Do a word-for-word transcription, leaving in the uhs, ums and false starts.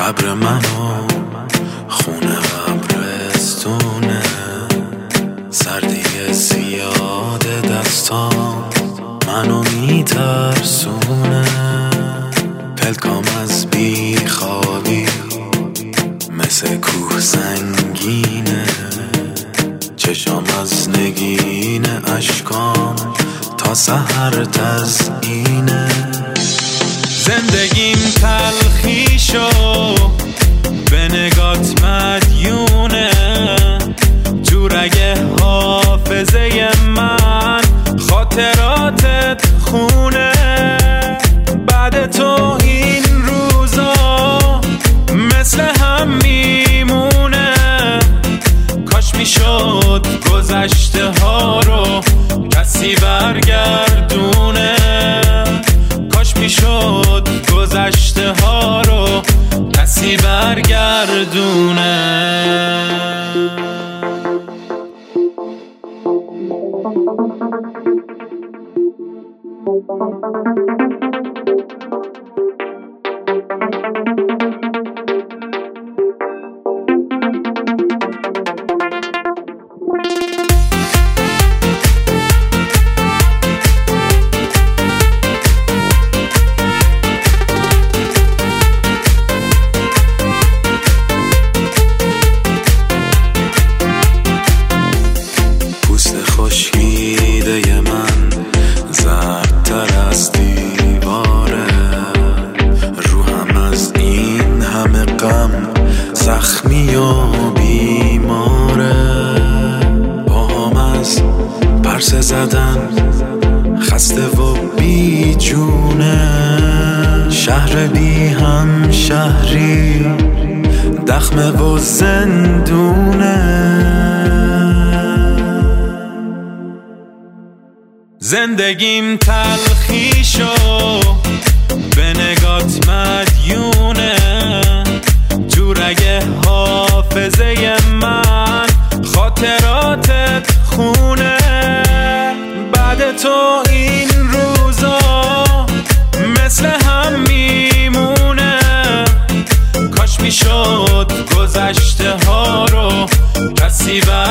قبر منو خونه قبرستونه، سردی زیاد دستام منو میترسونه، پلکام از بی خوابی مثل کوه سنگینه، چشام از نگین اشکام تا سحر تزیینه. زندگیم تلخی شو به نگات مدیونه، تو رگ حافظه من خاطراتت خونه، بعد تو این روزا مثل هم میمونه، کاش میشد گذشته ها رو کسی برگردونه، کاش میشد گذشته ها رو کسی برگردونه. خشکیده من زردتر از دیواره، روحم از این همه غم زخمی و بیماره، باهام از پرسه زدن خسته و بی جونه، شهر بی هم شهری دخمه و زندونه. زندگیم تلخی شو به نگات مدیونه، تو رگ حافظه من خاطراتت خونه، بعد تو این روزا مثل هم میمونه، کاش میشد گذشته ها رو کسی